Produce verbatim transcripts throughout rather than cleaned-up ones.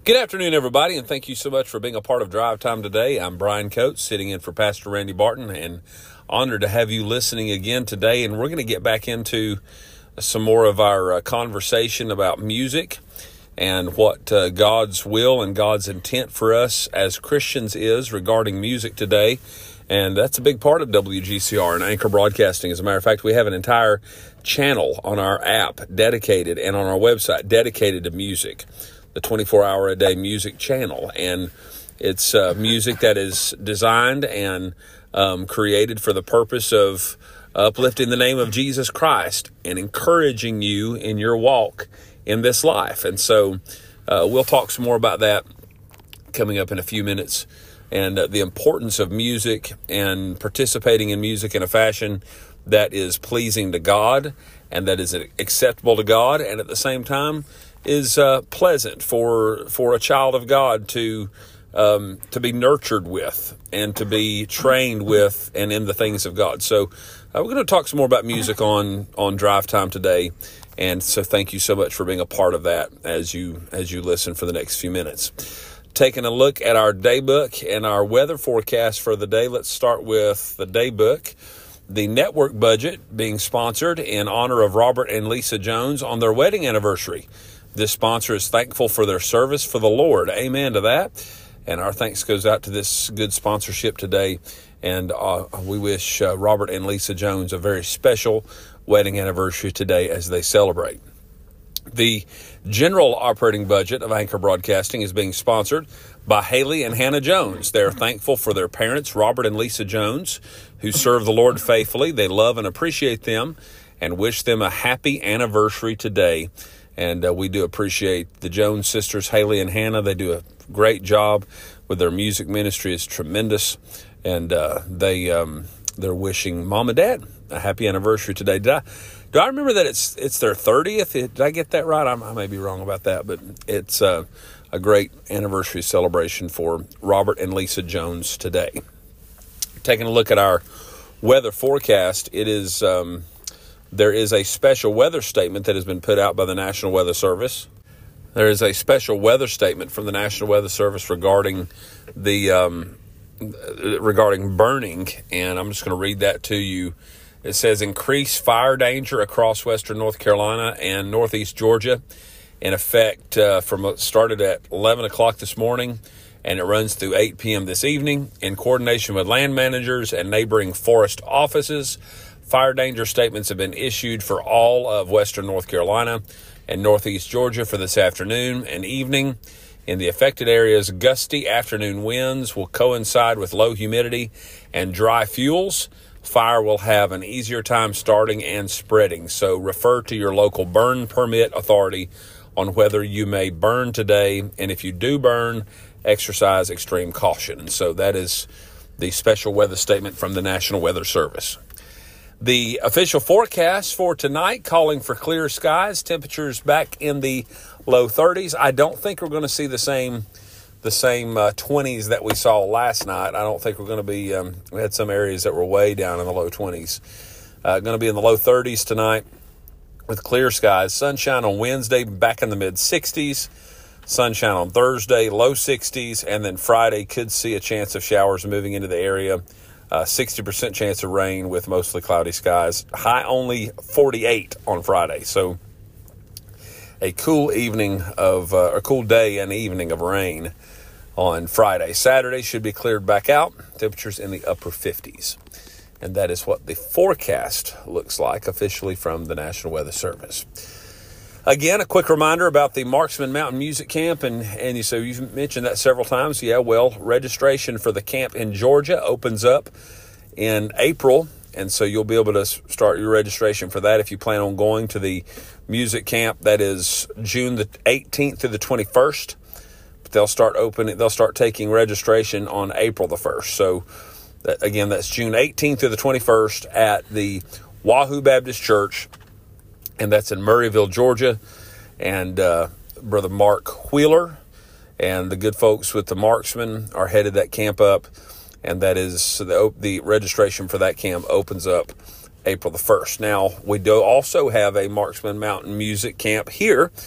Good afternoon, everybody, and thank you so much for being a part of Drive Time today. I'm Brian Coates, sitting in for Pastor Randy Barton, and honored to have you listening again today. And we're going to get back into some more of our uh, conversation about music and what uh, God's will and God's intent for us as Christians is regarding music today. And that's a big part of W G C R and Anchor Broadcasting. As a matter of fact, we have an entire channel on our app dedicated and on our website dedicated to music, the twenty-four hour a day music channel. And it's uh, music that is designed and um, created for the purpose of uplifting the name of Jesus Christ and encouraging you in your walk in this life. And so uh, we'll talk some more about that coming up in a few minutes, and uh, the importance of music and participating in music in a fashion that is pleasing to God and that is acceptable to God, and at the same time is uh, pleasant for for a child of God to um, to be nurtured with and to be trained with and in the things of God. So uh, we're going to talk some more about music on on Drive Time today, and so thank you so much for being a part of that as you as you listen for the next few minutes. Taking a look at our daybook and our weather forecast for the day. Let's start with the daybook. The network budget being sponsored in honor of Robert and Lisa Jones on their wedding anniversary. This sponsor is thankful for their service for the Lord. Amen to that. And our thanks goes out to this good sponsorship today. And uh, we wish uh, Robert and Lisa Jones a very special wedding anniversary today as they celebrate. The general operating budget of Anchor Broadcasting is being sponsored by Haley and Hannah Jones. They're thankful for their parents, Robert and Lisa Jones, who serve the Lord faithfully. They love and appreciate them and wish them a happy anniversary today. And uh, we do appreciate the Jones sisters, Haley and Hannah. They do a great job with their music ministry. It's tremendous. And uh, they, um, they're wishing Mom and Dad a happy anniversary today. Did I, do I remember that it's it's their thirtieth? Did I get that right? I, I may be wrong about that, but it's uh, a great anniversary celebration for Robert and Lisa Jones today. Taking a look at our weather forecast, it is um, there is a special weather statement that has been put out by the National Weather Service. There is a special weather statement from the National Weather Service regarding the um, regarding burning, and I'm just going to read that to you. It says, increased fire danger across western North Carolina and northeast Georgia in effect uh, from started at eleven o'clock this morning, and it runs through eight p.m. this evening. In coordination with land managers and neighboring forest offices, fire danger statements have been issued for all of western North Carolina and northeast Georgia for this afternoon and evening. In the affected areas, gusty afternoon winds will coincide with low humidity and dry fuels. Fire will have an easier time starting and spreading. So refer to your local burn permit authority on whether you may burn today. And if you do burn, exercise extreme caution. And so that is the special weather statement from the National Weather Service. The official forecast for tonight calling for clear skies, temperatures back in the low thirties. I don't think we're going to see the same the same uh, twenties that we saw last night. I don't think we're going to be, um, we had some areas that were way down in the low twenties. Uh, going to be in the low thirties tonight with clear skies. Sunshine on Wednesday, back in the mid sixties. Sunshine on Thursday, low sixties. And then Friday could see a chance of showers moving into the area. Uh, sixty percent chance of rain with mostly cloudy skies. High only forty-eight on Friday. So a cool evening of, uh, a cool day and evening of rain on Friday. Saturday should be cleared back out. Temperatures in the upper fifties. And that is what the forecast looks like officially from the National Weather Service. Again, a quick reminder about the Marksman Mountain Music Camp. And, and so you've mentioned that several times. Yeah, well, registration for the camp in Georgia opens up in April. And so you'll be able to start your registration for that if you plan on going to the music camp. That is June the eighteenth to the twenty-first. But they'll start opening, they'll start taking registration on April the first. So that, again, that's June eighteenth to the twenty-first at the Wahoo Baptist Church. And that's in Murrayville, Georgia. And uh, Brother Mark Wheeler and the good folks with the Marksmen are headed that camp up. And that is the, the registration for that camp opens up April the first. Now, we do also have a Marksman Mountain Music Camp here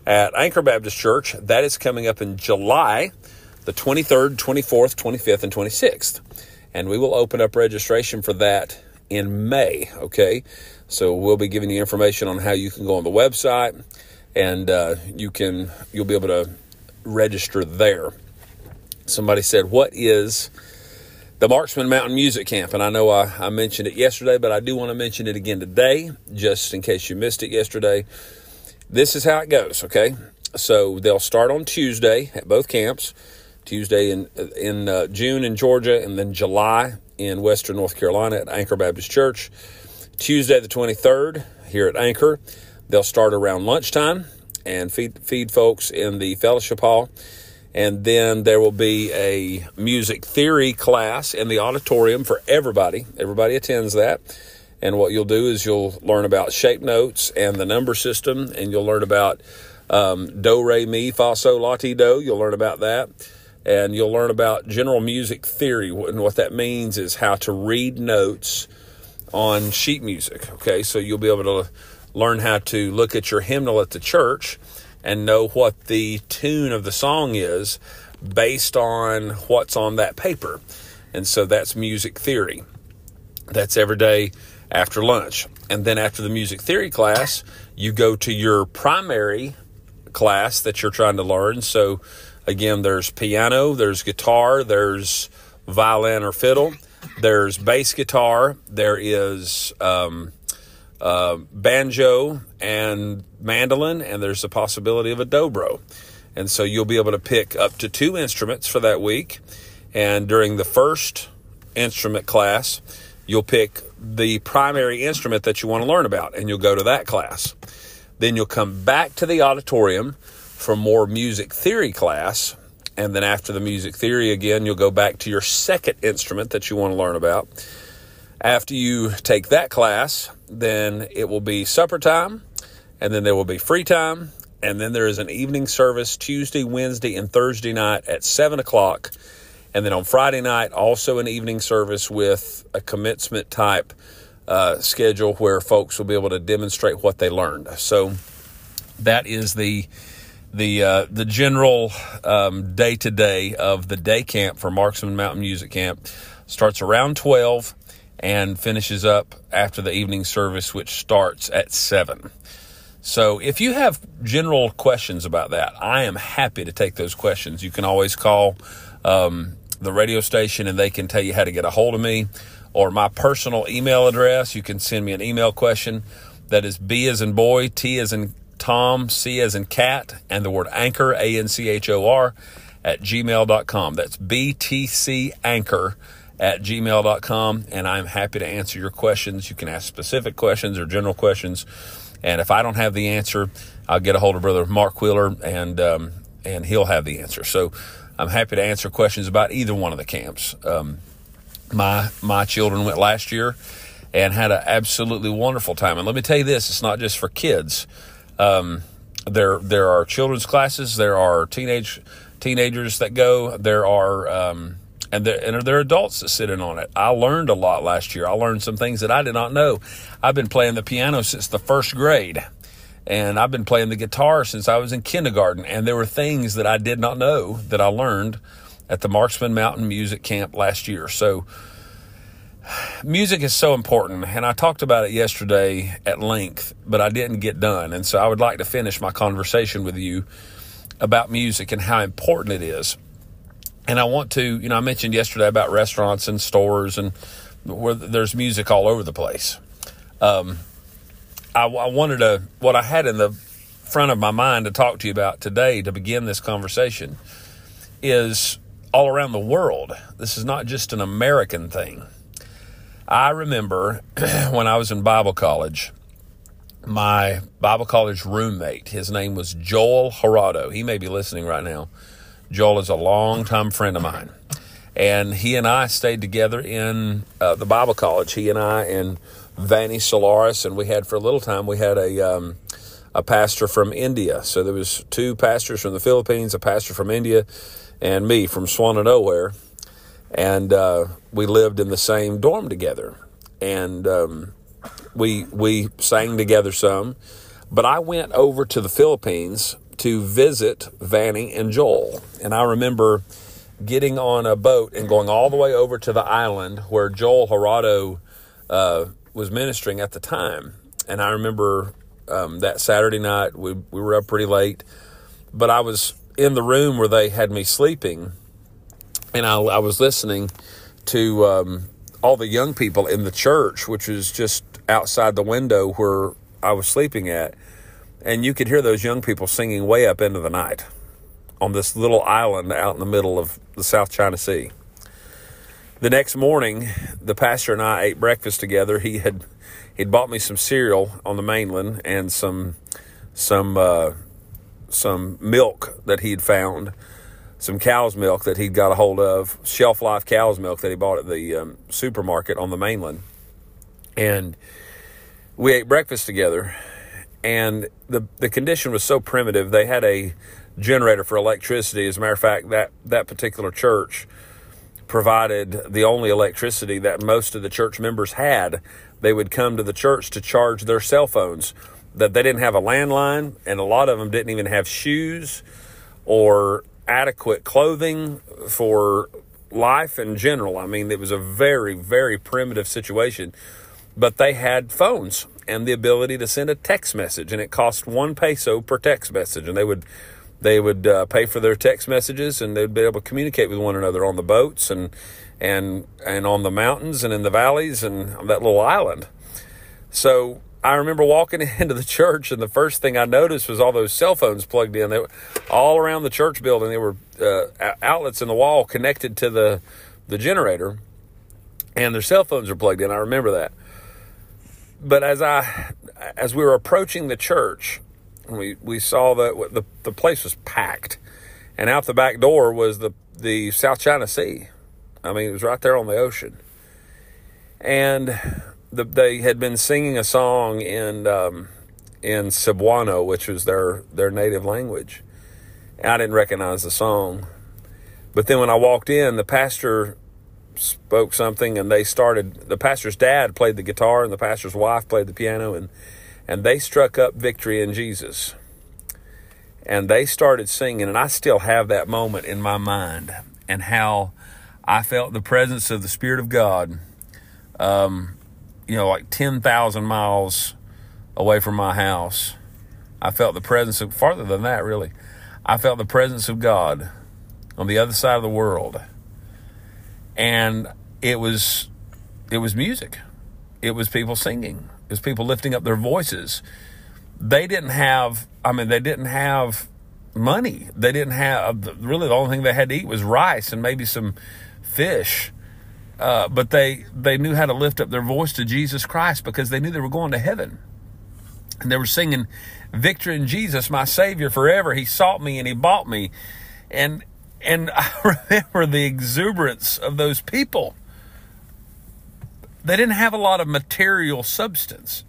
at Anchor Baptist Church. That is coming up in July, the twenty-third, twenty-fourth, twenty-fifth, and twenty-sixth. And we will open up registration for that in May, okay? So we'll be giving you information on how you can go on the website, and uh, you can, you'll be able to register there. Somebody said, what is the Marksman Mountain Music Camp? And I know I, I mentioned it yesterday, but I do want to mention it again today, just in case you missed it yesterday. This is how it goes, okay? So they'll start on Tuesday at both camps. Tuesday in in uh, June in Georgia, and then July in Western North Carolina at Anchor Baptist Church. Tuesday the twenty-third here at Anchor. They'll start around lunchtime and feed feed folks in the fellowship hall. And then there will be a music theory class in the auditorium for everybody. Everybody attends that. And what you'll do is you'll learn about shape notes and the number system, and you'll learn about um, do, re, mi, fa, sol, la, ti, do. You'll learn about that. And you'll learn about general music theory. And what that means is how to read notes on sheet music. Okay, so you'll be able to learn how to look at your hymnal at the church and know what the tune of the song is based on what's on that paper. And so that's music theory. That's every day after lunch. And then after the music theory class, you go to your primary class that you're trying to learn. So again, there's piano, there's guitar, there's violin or fiddle, there's bass guitar, there is um, uh, banjo and mandolin, and there's the possibility of a dobro. And so you'll be able to pick up to two instruments for that week. And during the first instrument class, you'll pick the primary instrument that you want to learn about, and you'll go to that class. Then you'll come back to the auditorium for more music theory class. And then after the music theory, again, you'll go back to your second instrument that you want to learn about. After you take that class, then it will be supper time, and then there will be free time. And then there is an evening service Tuesday, Wednesday, and Thursday night at seven o'clock. And then on Friday night, also an evening service with a commencement type uh, schedule where folks will be able to demonstrate what they learned. So that is the the uh, the general um, day-to-day of the day camp for Marksman Mountain Music Camp. Starts around twelve and finishes up after the evening service, which starts at seven. So if you have general questions about that, I am happy to take those questions. You can always call um, the radio station, and they can tell you how to get a hold of me, or my personal email address. You can send me an email question. That is B as in boy, T as in Tom, C as in cat, and the word anchor, A N C H O R, at gmail dot com. That's B T C anchor at gmail dot com, and I'm happy to answer your questions. You can ask specific questions or general questions, and if I don't have the answer, I'll get a hold of Brother Mark Wheeler, and um, and he'll have the answer. So I'm happy to answer questions about either one of the camps. Um, my my children went last year and had an absolutely wonderful time. And let me tell you this, it's not just for kids. Um, there, there are children's classes. There are teenage teenagers that go. There are, um, and there, and there are adults that sit in on it. I learned a lot last year. I learned some things that I did not know. I've been playing the piano since the first grade, and I've been playing the guitar since I was in kindergarten. And there were things that I did not know that I learned at the Marksman Mountain Music Camp last year. So music is so important, and I talked about it yesterday at length, but I didn't get done. And so I would like to finish my conversation with you about music and how important it is. And I want to, you know, I mentioned yesterday about restaurants and stores and where there's music all over the place. Um, I, I wanted to, what I had in the front of my mind to talk to you about today to begin this conversation is all around the world. This is not just an American thing. I remember when I was in Bible college, my Bible college roommate, his name was Joel Gerardo. He may be listening right now. Joel is a longtime friend of mine. And he and I stayed together in uh, the Bible college. He and I and Vanny Solaris, and we had for a little time, we had a um, a pastor from India. So there was two pastors from the Philippines, a pastor from India, and me from Swananoa. And uh, we lived in the same dorm together, and um, we we sang together some. But I went over to the Philippines to visit Vanny and Joel. And I remember getting on a boat and going all the way over to the island where Joel Gerardo uh, was ministering at the time. And I remember um, that Saturday night, we, we were up pretty late, but I was in the room where they had me sleeping, and I, I was listening to um, all the young people in the church, which was just outside the window where I was sleeping at. And you could hear those young people singing way up into the night on this little island out in the middle of the South China Sea. The next morning, the pastor and I ate breakfast together. He had he'd bought me some cereal on the mainland and some some uh, some milk that he'd found, some cow's milk that he'd got a hold of, shelf life cow's milk that he bought at the um, supermarket on the mainland. And we ate breakfast together. And the the condition was so primitive. They had a generator for electricity. As a matter of fact, that, that particular church provided the only electricity that most of the church members had. They would come to the church to charge their cell phones. That they didn't have a landline, and a lot of them didn't even have shoes or adequate clothing for life in general. I mean, it was a very, very primitive situation. But they had phones and the ability to send a text message, and it cost one peso per text message, and they would They would uh, pay for their text messages, and they'd be able to communicate with one another on the boats and and and on the mountains and in the valleys and on that little island. So I remember walking into the church, and the first thing I noticed was all those cell phones plugged in. They were all around the church building. They were uh, outlets in the wall connected to the the generator, and their cell phones were plugged in. I remember that. But as I as we were approaching the church, We we saw that the the place was packed, and out the back door was the, the South China Sea. I mean, it was right there on the ocean. And the, they had been singing a song in um, in Cebuano, which was their, their native language. And I didn't recognize the song. But then when I walked in, the pastor spoke something, and they started, the pastor's dad played the guitar, and the pastor's wife played the piano, and And they struck up Victory in Jesus. And they started singing, and I still have that moment in my mind, and how I felt the presence of the Spirit of God, um, you know, like ten thousand miles away from my house. I felt the presence of, farther than that, really. I felt the presence of God on the other side of the world. And it was, it was music. It was people singing. It was people lifting up their voices. They didn't have, I mean, they didn't have money. They didn't have, really the only thing they had to eat was rice and maybe some fish. Uh, but they, they knew how to lift up their voice to Jesus Christ because they knew they were going to heaven. And they were singing, "Victory in Jesus, my Savior forever. He sought me and he bought me." And, and I remember the exuberance of those people. They didn't have a lot of material substance,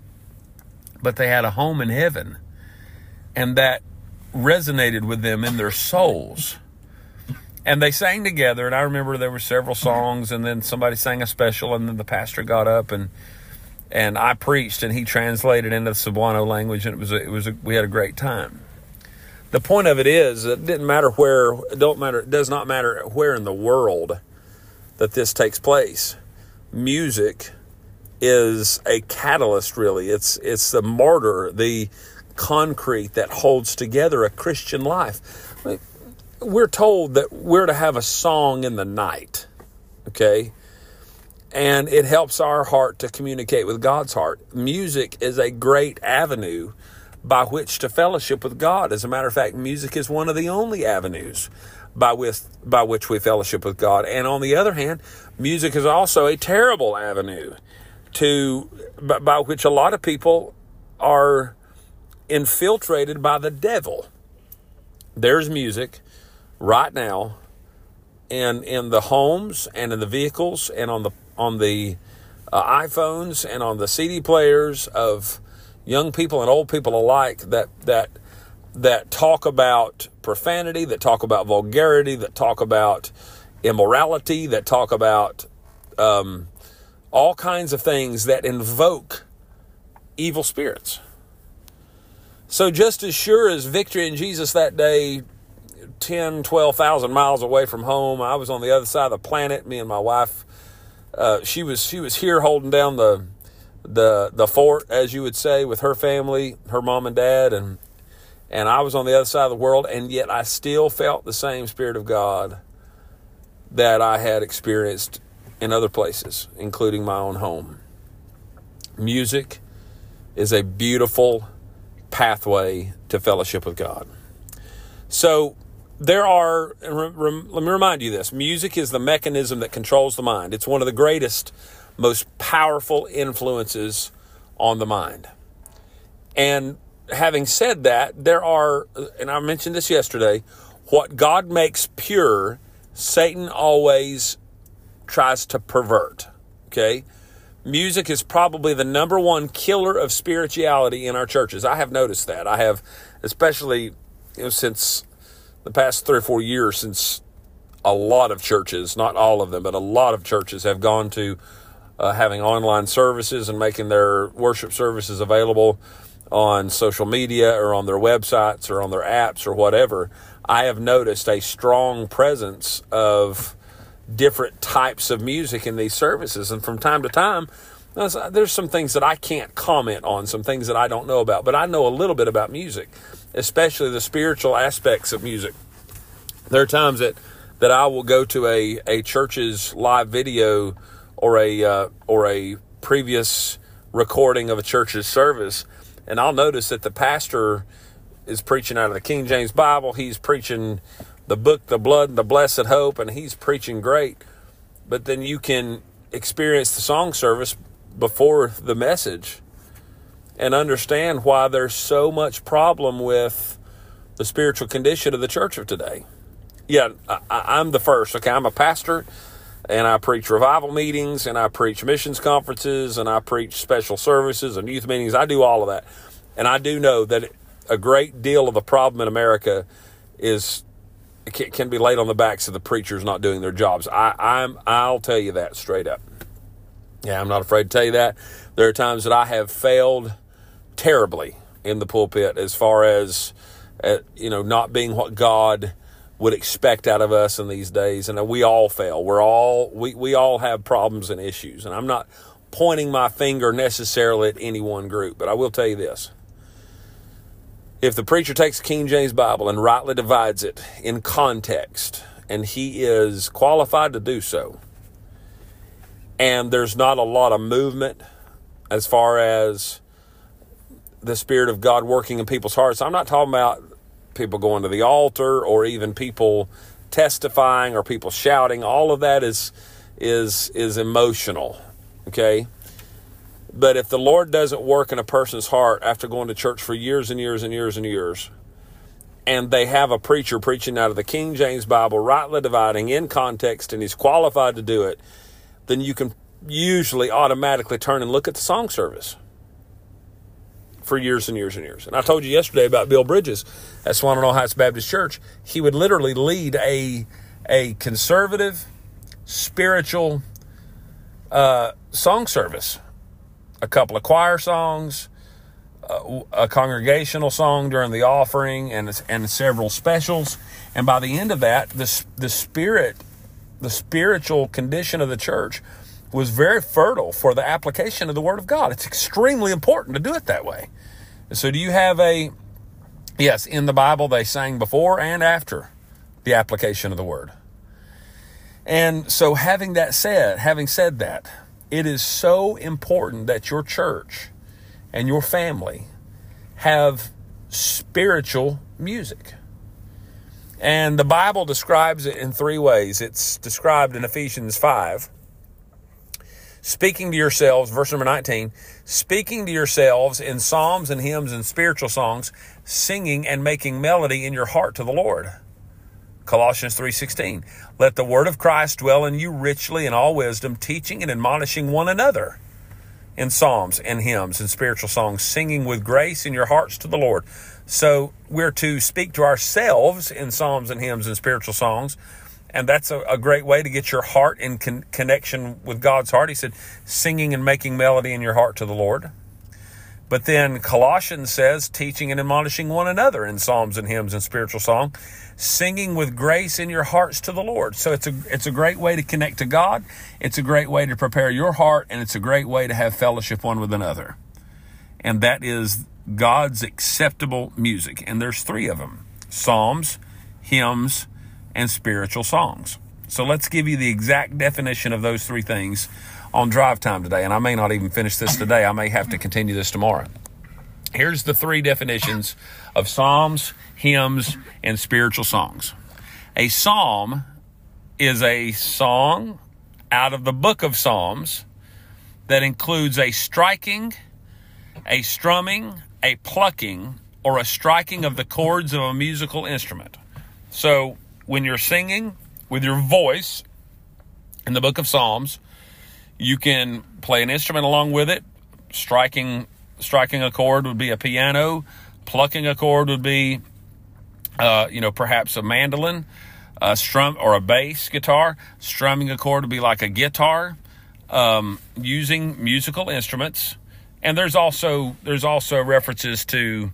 but they had a home in heaven, and that resonated with them in their souls. And they sang together, and I remember there were several songs, and then somebody sang a special, and then the pastor got up, and and I preached, and he translated into the Cebuano language, and it was a, it was a, we had a great time. The point of it is, it didn't matter where, it don't matter, it does not matter where in the world that this takes place. Music is a catalyst, really. It's it's the mortar, the concrete that holds together a Christian life. We're told that we're to have a song in the night, okay? And it helps our heart to communicate with God's heart. Music is a great avenue by which to fellowship with God. As a matter of fact, music is one of the only avenues by with by which we fellowship with God. And on the other hand, music is also a terrible avenue to by, by which a lot of people are infiltrated by the devil. There's music right now in in the homes and in the vehicles and on the on the uh, iPhones and on the C D players of young people and old people alike that that that talk about profanity, that talk about vulgarity, that talk about immorality, that talk about um, all kinds of things that invoke evil spirits. So just as sure as victory in Jesus that day, ten, twelve thousand miles away from home, I was on the other side of the planet. Me and my wife, uh, she was she was here holding down the the the fort, as you would say, with her family, her mom and dad, and and I was on the other side of the world, and yet I still felt the same Spirit of God that I had experienced in other places, including my own home. Music is a beautiful pathway to fellowship with God. So there are, let me remind you this, music is the mechanism that controls the mind. It's one of the greatest, most powerful influences on the mind. And having said that, there are, and I mentioned this yesterday, what God makes pure, Satan always tries to pervert, okay? Music is probably the number one killer of spirituality in our churches. I have noticed that. I have, especially you know, since the past three or four years, since a lot of churches, not all of them, but a lot of churches have gone to uh, having online services and making their worship services available on social media or on their websites or on their apps or whatever. I have noticed a strong presence of different types of music in these services. And from time to time, there's some things that I can't comment on, some things that I don't know about, but I know a little bit about music, especially the spiritual aspects of music. There are times that, that I will go to a, a church's live video or a, uh, or a previous recording of a church's service, and I'll notice that the pastor is preaching out of the King James Bible. He's preaching the book, The Blood and the Blessed Hope, and he's preaching great. But then you can experience the song service before the message and understand why there's so much problem with the spiritual condition of the church of today. Yeah, I, I'm the first, okay? I'm a pastor, and I preach revival meetings, and I preach missions conferences, and I preach special services and youth meetings. I do all of that. And I do know that a great deal of the problem in America is can be laid on the backs of the preachers not doing their jobs. I, I'm, I'll tell you that straight up. Yeah, I'm not afraid to tell you that. There are times that I have failed terribly in the pulpit as far as, uh, you know, not being what God would expect out of us in these days. And we all fail. We're all, we, we all have problems and issues. And I'm not pointing my finger necessarily at any one group, but I will tell you this. If the preacher takes the King James Bible and rightly divides it in context, and he is qualified to do so, and there's not a lot of movement as far as the Spirit of God working in people's hearts, I'm not talking about people going to the altar or even people testifying or people shouting. All of that is is is emotional, okay? But if the Lord doesn't work in a person's heart after going to church for years and years and years and years, and they have a preacher preaching out of the King James Bible, rightly dividing in context, and he's qualified to do it, then you can usually automatically turn and look at the song service for years and years and years. And I told you yesterday about Bill Bridges at Swannanoa Heights Baptist Church. He would literally lead a, a conservative, spiritual uh, song service. A couple of choir songs, uh, a congregational song during the offering, and and several specials. And by the end of that, the the spirit, the spiritual condition of the church was very fertile for the application of the Word of God. It's extremely important to do it that way. So, do you have a yes? In the Bible, they sang before and after the application of the Word. And so, having that said, having said that. It is so important that your church and your family have spiritual music. And the Bible describes it in three ways. It's described in Ephesians five. Speaking to yourselves, verse number nineteen, speaking to yourselves in psalms and hymns and spiritual songs, singing and making melody in your heart to the Lord. Colossians three sixteen, let the word of Christ dwell in you richly in all wisdom, teaching and admonishing one another in psalms and hymns and spiritual songs, singing with grace in your hearts to the Lord. So we're to speak to ourselves in psalms and hymns and spiritual songs, and that's a, a great way to get your heart in con- connection with God's heart. He said, singing and making melody in your heart to the Lord. But then Colossians says, teaching and admonishing one another in psalms and hymns and spiritual song, singing with grace in your hearts to the Lord. So it's a it's a great way to connect to God. It's a great way to prepare your heart, and it's a great way to have fellowship one with another. And that is God's acceptable music. And there's three of them: psalms, hymns, and spiritual songs. So let's give you the exact definition of those three things on drive time today. And I may not even finish this today. I may have to continue this tomorrow. Here's the three definitions of psalms, hymns, and spiritual songs. A psalm is a song out of the book of Psalms that includes a striking, a strumming, a plucking, or a striking of the chords of a musical instrument. So when you're singing with your voice in the book of Psalms, you can play an instrument along with it. Striking striking a chord would be a piano. Plucking a chord would be, uh, you know, perhaps a mandolin, a strum, or a bass guitar. Strumming a chord would be like a guitar. Um, using musical instruments, and there's also there's also references to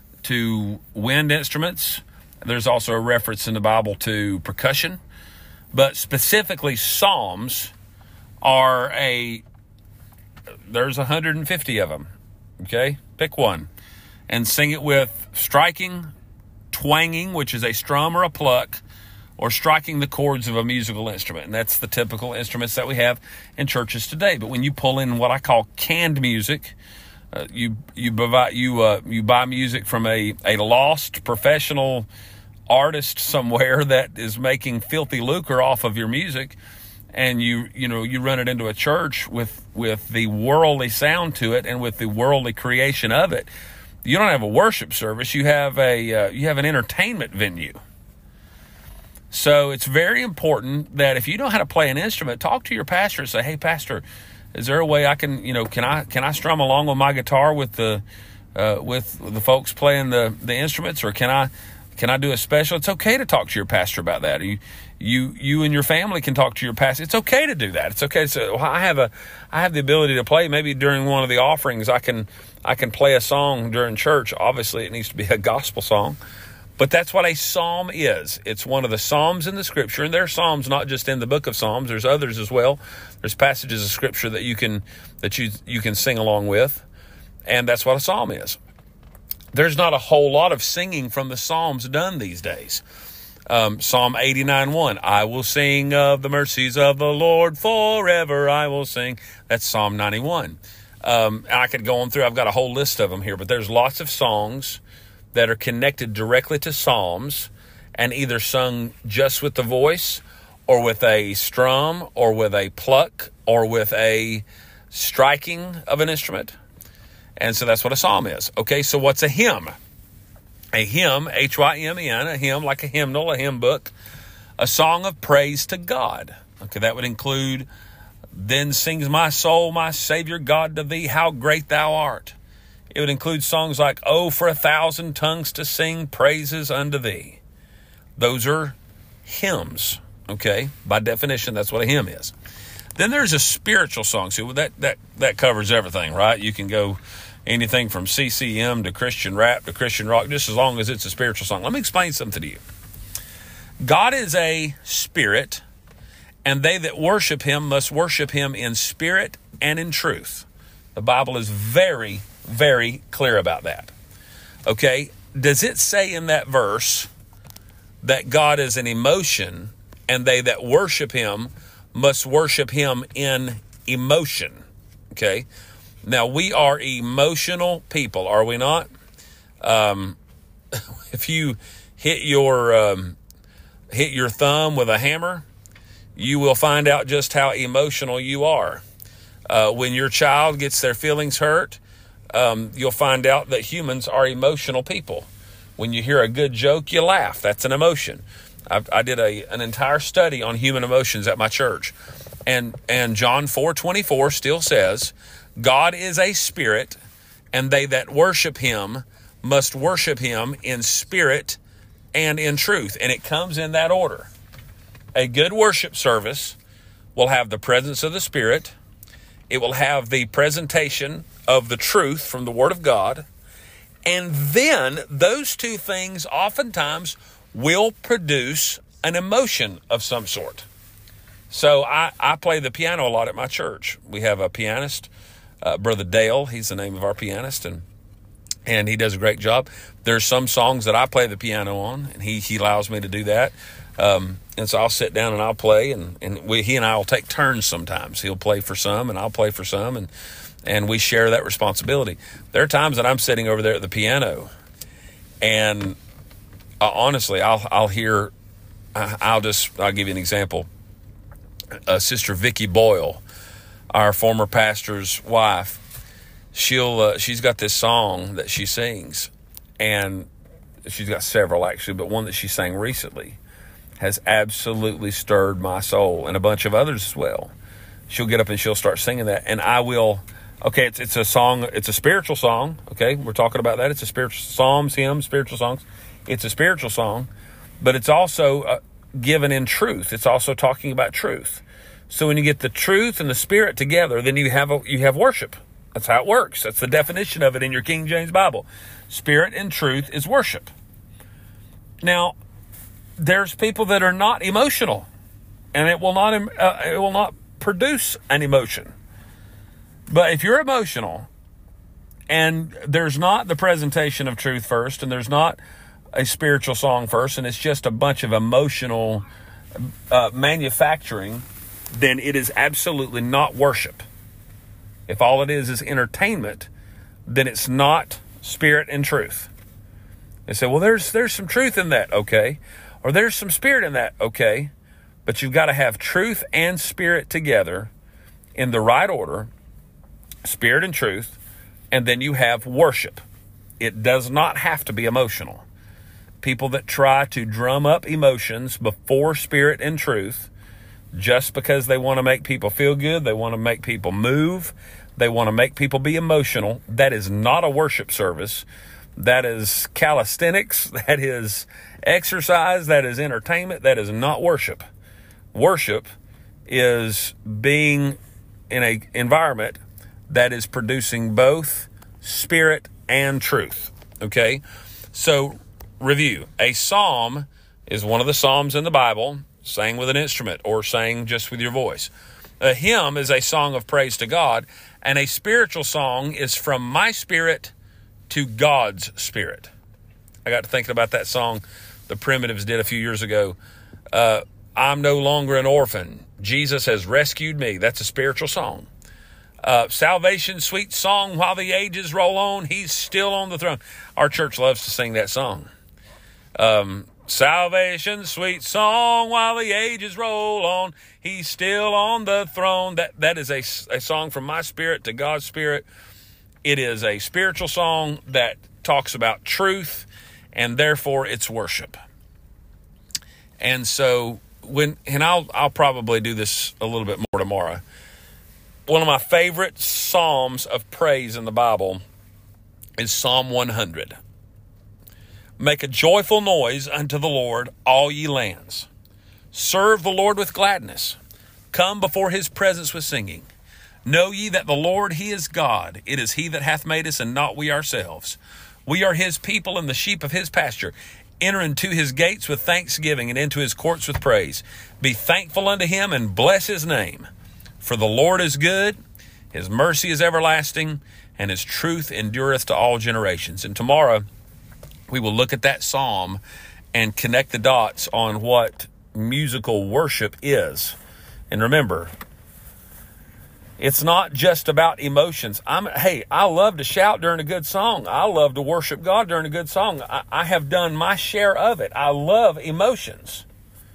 to wind instruments. There's also a reference in the Bible to percussion, but specifically psalms are a, there's one hundred fifty of them, okay? Pick one and sing it with striking, twanging, which is a strum or a pluck, or striking the chords of a musical instrument. And that's the typical instruments that we have in churches today. But when you pull in what I call canned music, uh, you you buy, you, uh, you buy music from a, a lost professional artist somewhere that is making filthy lucre off of your music, and you you know you run it into a church with with the worldly sound to it and with the worldly creation of it. You don't have a worship service. You have a uh, you have an entertainment venue. So it's very important that if you know how to play an instrument, talk to your pastor and say, "Hey, pastor, is there a way I can you know can I can I strum along with my guitar with the uh, with the folks playing the the instruments, or can I?" Can I do a special? It's okay to talk to your pastor about that. You, you, you and your family can talk to your pastor. It's okay to do that. It's okay to say, well, I have a, I have the ability to play. Maybe during one of the offerings, I can, I can play a song during church. Obviously, it needs to be a gospel song, but that's what a psalm is. It's one of the psalms in the Scripture, and there are psalms not just in the book of Psalms. There's others as well. There's passages of Scripture that you can, that you, you can sing along with, and that's what a psalm is. There's not a whole lot of singing from the Psalms done these days. Um, Psalm eighty-nine one, I will sing of the mercies of the Lord forever. I will sing. That's Psalm ninety-one. Um, and I could go on through. I've got a whole list of them here, but there's lots of songs that are connected directly to Psalms and either sung just with the voice or with a strum or with a pluck or with a striking of an instrument. And so that's what a psalm is. Okay, so what's a hymn? A hymn, H Y M N, a hymn like a hymnal, a hymn book, a song of praise to God. Okay, that would include, then sings my soul, my Savior God to thee, how great thou art. It would include songs like, oh, for a thousand tongues to sing praises unto thee. Those are hymns, okay? By definition, that's what a hymn is. Then there's a spiritual song. So that, that, that covers everything, right? You can go anything from C C M to Christian rap to Christian rock, just as long as it's a spiritual song. Let me explain something to you. God is a spirit, and they that worship him must worship him in spirit and in truth. The Bible is very, very clear about that. Okay, does it say in that verse that God is an emotion, and they that worship him must worship him in emotion? Okay, now we are emotional people, are we not? Um, if you hit your um, hit your thumb with a hammer, you will find out just how emotional you are. Uh, when your child gets their feelings hurt, um, you'll find out that humans are emotional people. When you hear a good joke, you laugh. That's an emotion. I, I did a an entire study on human emotions at my church. And and John four twenty-four still says, God is a spirit, and they that worship him must worship him in spirit and in truth. And it comes in that order. A good worship service will have the presence of the Spirit. It will have the presentation of the truth from the Word of God. And then those two things oftentimes will produce an emotion of some sort. So I, I play the piano a lot at my church. We have a pianist, uh, Brother Dale. He's the name of our pianist, and and he does a great job. There's some songs that I play the piano on, and he, he allows me to do that. Um, and so I'll sit down and I'll play, and, and we, he and I will take turns sometimes. He'll play for some, and I'll play for some, and and we share that responsibility. There are times that I'm sitting over there at the piano, and uh, honestly, I'll I'll hear, I'll just, I'll give you an example. Uh, Sister Vicky Boyle, our former pastor's wife, she'll uh, she's got this song that she sings, and she's got several actually, but one that she sang recently has absolutely stirred my soul, and a bunch of others as well. She'll get up and she'll start singing that, and I will. Okay, it's it's a song. It's a spiritual song. Okay, we're talking about that. It's a spiritual psalms, hymns, spiritual songs. It's a spiritual song, but it's also uh, given in truth. It's also talking about truth. So when you get the truth and the spirit together, then you have a, you have worship. That's how it works. That's the definition of it in your King James Bible. Spirit and truth is worship. Now, there's people that are not emotional, and it will not uh, it will not produce an emotion. But if you're emotional, and there's not the presentation of truth first, and there's not a spiritual song first, and it's just a bunch of emotional uh, manufacturing, then it is absolutely not worship. If all it is is entertainment, then it's not spirit and truth. They say, well, there's there's some truth in that, okay. Or there's some spirit in that, okay. But you've got to have truth and spirit together in the right order, spirit and truth, and then you have worship. It does not have to be emotional. People that try to drum up emotions before spirit and truth, just because they want to make people feel good, they want to make people move, they want to make people be emotional, that is not a worship service. That is calisthenics, that is exercise, that is entertainment, that is not worship. Worship is being in an environment that is producing both spirit and truth. Okay? So, review. A psalm is one of the psalms in the Bible, sang with an instrument or sang just with your voice. A hymn is a song of praise to God, and a spiritual song is from my spirit to God's spirit. I got to thinking about that song the Primitives did a few years ago. Uh, I'm no longer an orphan. Jesus has rescued me. That's a spiritual song. Uh, salvation, sweet song, while the ages roll on, he's still on the throne. Our church loves to sing that song. Um, salvation, sweet song, while the ages roll on, he's still on the throne. That that is a, a song from my spirit to God's spirit. It is a spiritual song that talks about truth, and therefore it's worship. And so when, and I'll I'll probably do this a little bit more tomorrow. One of my favorite psalms of praise in the Bible is Psalm one hundred. Make a joyful noise unto the Lord, all ye lands. Serve the Lord with gladness. Come before his presence with singing. Know ye that the Lord, he is God. It is he that hath made us, and not we ourselves. We are his people and the sheep of his pasture. Enter into his gates with thanksgiving, and into his courts with praise. Be thankful unto him, and bless his name. For the Lord is good, his mercy is everlasting, and his truth endureth to all generations. And tomorrow, we will look at that psalm and connect the dots on what musical worship is. And remember, it's not just about emotions. I'm, hey, I love to shout during a good song. I love to worship God during a good song. I, I have done my share of it. I love emotions.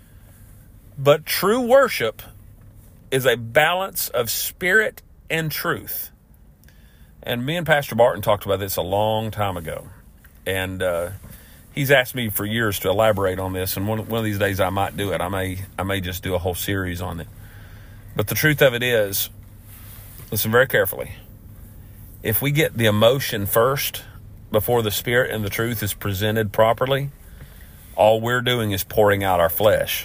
But true worship is a balance of spirit and truth. And me and Pastor Barton talked about this a long time ago. And uh, he's asked me for years to elaborate on this. And one, one of these days I might do it. I may, I may just do a whole series on it. But the truth of it is, listen very carefully. If we get the emotion first before the spirit and the truth is presented properly, all we're doing is pouring out our flesh.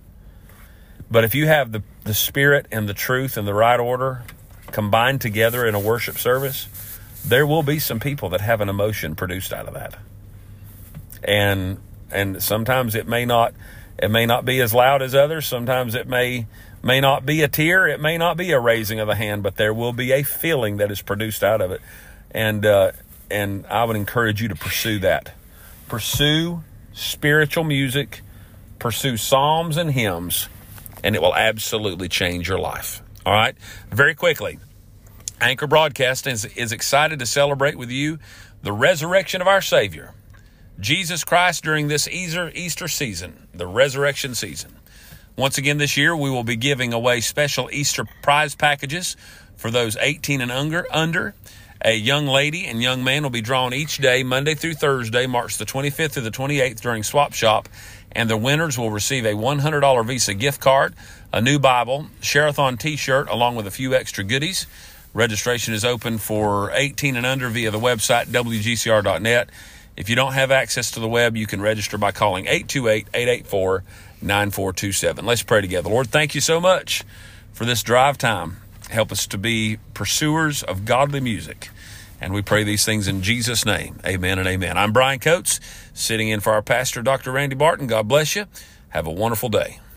But if you have the, the spirit and the truth in the right order combined together in a worship service, there will be some people that have an emotion produced out of that. And and sometimes it may not it may not be as loud as others. Sometimes it may may not be a tear. It may not be a raising of the hand, but there will be a feeling that is produced out of it. And uh, and I would encourage you to pursue that. Pursue spiritual music, pursue psalms and hymns, and it will absolutely change your life. All right? Very quickly, Anchor Broadcasting is, is excited to celebrate with you the resurrection of our Savior, Jesus Christ, during this Easter, Easter season, the resurrection season. Once again this year, we will be giving away special Easter prize packages for those eighteen and under. under. A young lady and young man will be drawn each day, Monday through Thursday, March the twenty-fifth through the twenty-eighth during Swap Shop, and the winners will receive a one hundred dollars Visa gift card, a new Bible, Share-a-thon t-shirt, along with a few extra goodies. Registration is open for eighteen and under via the website, W G C R dot net. If you don't have access to the web, you can register by calling eight two eight, eight eight four, nine four two seven. Let's pray together. Lord, thank you so much for this drive time. Help us to be pursuers of godly music. And we pray these things in Jesus' name. Amen and amen. I'm Brian Coates, sitting in for our pastor, Doctor Randy Barton. God bless you. Have a wonderful day.